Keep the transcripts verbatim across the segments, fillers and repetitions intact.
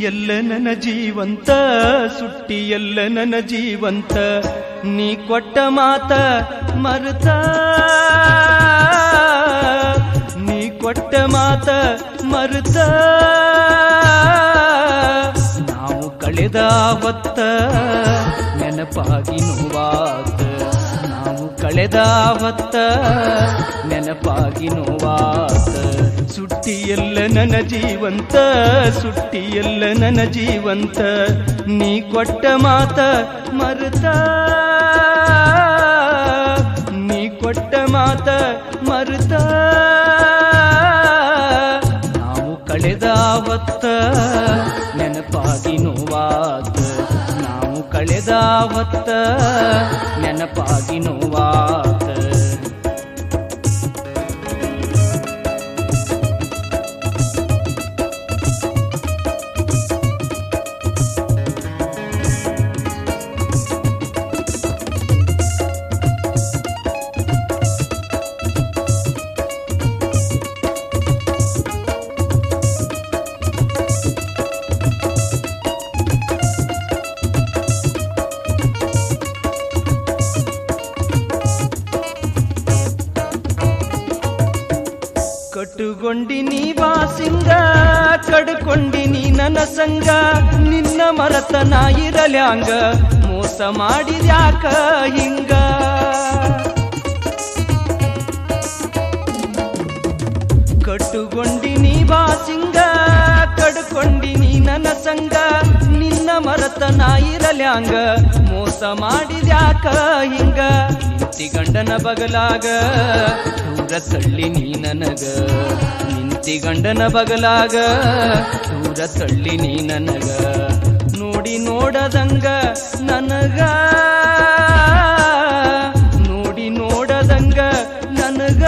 ಸುಟ್ಟಿಯಲ್ಲ ನನ್ನ ಜೀವಂತ ಸುಟ್ಟಿಯಲ್ಲ ನನ್ನ ಜೀವಂತ ನೀ ಕೊಟ್ಟ ಮಾತ ಮರುತ ನೀ ಕೊಟ್ಟ ಮಾತ ಮರುತ ನಾವು ಕಳೆದ ಹೊತ್ತ ನೆನಪಾಗಿ ನೋವಾತ ನಾವು ಕಳೆದ ಹೊತ್ತ ನೆನಪಾಗಿ ನೋವಾತ ಸುಟ್ಟಿಯಲ್ಲ ನನ್ನ ಜೀವಂತ ಸುಟ್ಟಿಯಲ್ಲ ನನ್ನ ಜೀವಂತ ನೀ ಕೊಟ್ಟ ಮಾತ ಮರುತ ನೀ ಕೊಟ್ಟ ಮಾತ ಮರುತ ನಾವು ಕಳೆದ ಹೊತ್ತ ನೆನಪಾಗಿ ನೋವಾತ ನಾವು ಕಳೆದ ಹೊತ್ತ ನೆನಪಾಗಿ ನೋವಾತ ಕಟ್ಟುಗೊಂಡಿನಿ ವಾಸಿಂಗ ಕಡ್ಕೊಂಡಿನಿ ನನ್ನ ಸಂಗ ನಿನ್ನ ಮರತ ನಾ ಇರಲ್ಯಾಂಗ ಮೋಸ ಮಾಡಿದ್ಯಾಕ ಹಿಂಗ ಕಟ್ಟುಗೊಂಡಿನಿ ವಾಸಿಂಗ ಕಡ್ಕೊಂಡಿನಿ ನನ್ನ ಸಂಗ ನಿನ್ನ ಮರತ ನಾ ಇರಲ್ಯಾಂಗ ಮೋಸ ಮಾಡಿದ್ಯಾಕ ಹಿಂಗ ನಿಂತಿ ಗಂಡನ ಬಗಲಾಗ ದೂರ ತಳ್ಳಿ ನೀ ನನಗ ನಿಂತಿ ಗಂಡನ ಬಗಲಾಗ ದೂರ ತಳ್ಳಿ ನೀ ನನಗ ನೋಡಿ ನೋಡದಂಗ ನನಗ ನೋಡಿ ನೋಡದಂಗ ನನಗ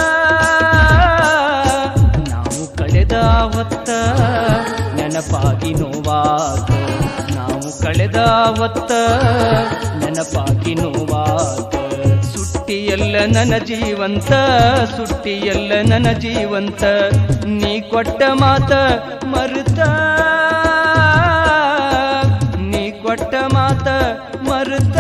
ನಾವು ಕಳೆದ ಹೊತ್ತ ನೆನಪಾಗಿ ನೋವಾತ ನಾವು ಕಳೆದ ಹೊತ್ತ ನೆನಪಾಗಿ ನೋವಾತ ಸುಟ್ಟಿಯಲ್ಲ ನನ್ನ ಜೀವಂತ ಸುಟ್ಟಿಯಲ್ಲ ನನ್ನ ಜೀವಂತ ನೀ ಕೊಟ್ಟ ಮಾತ ಮರುತ ನೀ ಕೊಟ್ಟ ಮಾತ ಮರುತ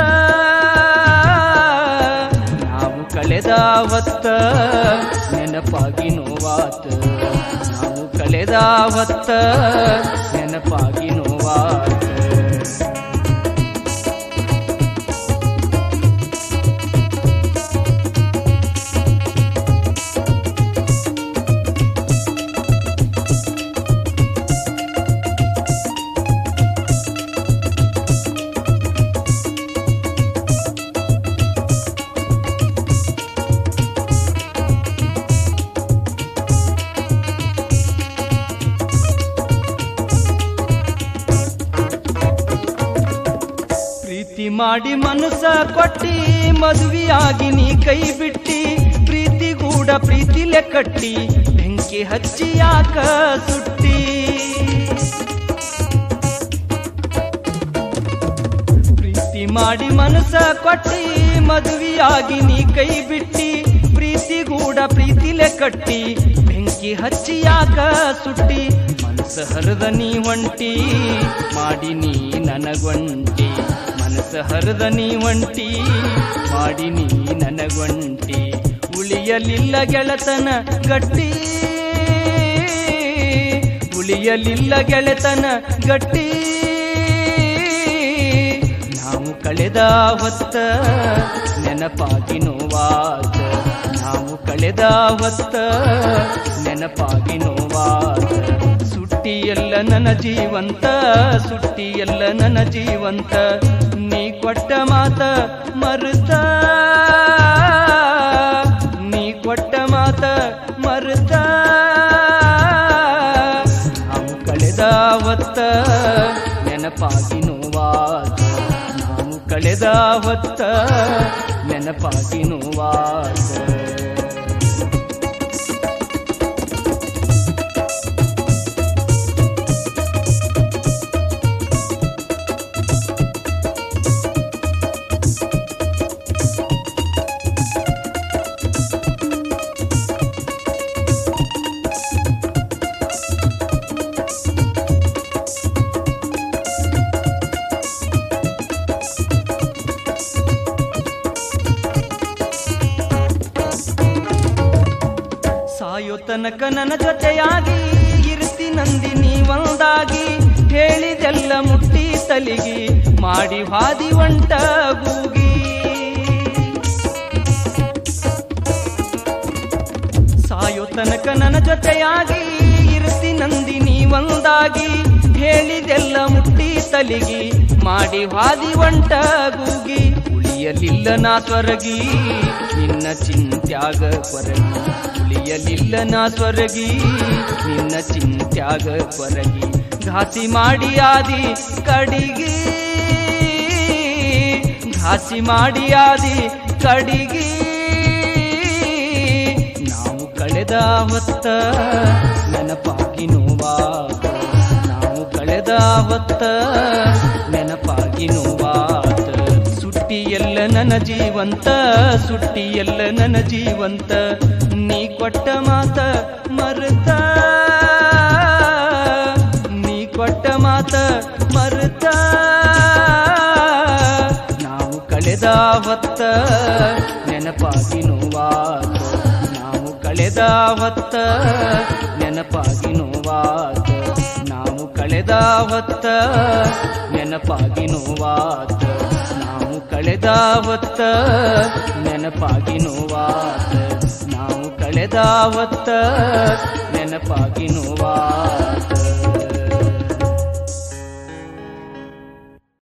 ನಾವು ಕಳೆದ ಹೊತ್ತ ನೆನಪಾಗಿ ನೋವಾತ ನಾವು ಕಳೆದ ಹೊತ್ತ ನೆನಪಾಗಿ ನೋವಾತ ಪ್ರೀತಿ ಮಾಡಿ ಮನಸ ಕೊಟ್ಟಿ ಮದುವೆಯಾಗಿ ನೀ ಕೈ ಬಿಟ್ಟಿ ಪ್ರೀತಿಗೂಡ ಪ್ರೀತಿಲೆ ಕಟ್ಟಿ ಬೆಂಕಿ ಹಚ್ಚಿ ಯಾಕ ಸುಟ್ಟಿ ಪ್ರೀತಿ ಮಾಡಿ ಮನಸ ಕೊಟ್ಟಿ ಮದುವೆಯಾಗಿ ನೀ ಕೈ ಬಿಟ್ಟಿ ಪ್ರೀತಿಗೂಡ ಪ್ರೀತಿಲೆ ಕಟ್ಟಿ ಬೆಂಕಿ ಹಚ್ಚಿ ಯಾಕ ಸುಟ್ಟಿ ಮನಸ ಹರಿದ ನೀ ಒಂಟಿ ಮಾಡಿ ನೀ ನನಗೊಂಟಿ ಮನಸ ಹರಿದ ನೀ ಒಂಟಿ ಮಾಡಿ ನೀ ನನಗೊಂಟಿ ಉಳಿಯಲಿಲ್ಲ ಗೆಳತನ ಗಟ್ಟಿ ಉಳಿಯಲಿಲ್ಲ ಗೆಳೆತನ ಗಟ್ಟಿ ನಾವು ಕಳೆದ ಹೊತ್ತ ನೆನಪಾಗಿ ನೋವಾತ ನಾವು ಕಳೆದ ಹೊತ್ತ ನೆನಪಾಗಿ ನೋವಾತ ಸುಟ್ಟಿಯಲ್ಲ ನನ್ನ ಜೀವಂತ ಸುಟ್ಟಿಯಲ್ಲ ನನ್ನ ಜೀವಂತ ನೀ ಕೊಟ್ಟ ಮಾತ ಮರುತ ನೀ ಕೊಟ್ಟ ಮಾತ ಮರುತ ನಾವು ಕಳೆದ ಹೊತ್ತ ನೆನಪಾಗಿ ನೋವಾತ ನಾವು ಕಳೆದ ಹೊತ್ತ ನೆನಪಾಗಿ ನೋವಾತ ತನಕ ನನ್ನ ಜೊತೆಯಾಗಿ ಇರ್ತಿ ನಂದಿನಿ ಒಂದಾಗಿ ಹೇಳಿದೆಲ್ಲ ಮುಟ್ಟಿ ತಲಿಗಿ ಮಾಡಿ ಹಾದಿ ಒಂಟ ಗೂಗಿ ಸಾಯೋ ತನಕ ನನ್ನ ಜೊತೆಯಾಗಿ ಇರ್ತಿ ನಂದಿನಿ ಒಂದಾಗಿ ಹೇಳಿದೆಲ್ಲ ಮುಟ್ಟಿ ತಲಿಗಿ ಮಾಡಿ ಹಾದಿ ಒಂಟ ಗೂಗಿ ಉಳಿಯಲಿಲ್ಲ ನಾ ಸ್ವರಗಿ ನಿನ್ನ ಚಿಂತ್ಯಾಗ ಕೊರಗಿ ಉಳಿಯಲಿಲ್ಲ ನಾ ಸ್ವರಗಿ ನಿನ್ನ ಚಿಂತ್ಯಾಗ ಕೊರಗಿ ಘಾಸಿ ಮಾಡಿ ಆದಿ ಕಡಿಗಿ ಘಾಸಿ ಮಾಡಿ ಆದಿ ಕಡಿಗಿ ನಾವು ಕಳೆದ ಹೊತ್ತ ನೆನಪಾಗಿ ನೋವಾದ ನಾವು ಕಳೆದ ಹೊತ್ತ ನೆನಪಾಗಿ ನೋವಾದ ಸುಟ್ಟಿಯಲ್ಲ ನನ್ನ ಜೀವಂತ ಸುಟ್ಟಿಯಲ್ಲ ನನ್ನ ಜೀವಂತ ನೀ ಕೊಟ್ಟ ಮಾತ ಮರುತ ನೀ ಕೊಟ್ಟ ಮಾತ ಮರುತ ನಾವು ಕಳೆದ ಹೊತ್ತ ನೆನಪಾಗಿ ನೋವಾದ ನಾವು ಕಳೆದ ಹೊತ್ತ ನೆನಪಾಗಿ ನೋವಾದ ನಾವು ಕಳೆದ ಹೊತ್ತ ನೆನಪಾಗಿ ನೋವಾದ ನಾವು ಕಳೆದ ಹೊತ್ತ ನೆನಪಾಗಿ ನೋವಾದ ನಾವು ಕಳೆದ ಹೊತ್ತ ನೆನಪಾಗಿ ನೋವಾದ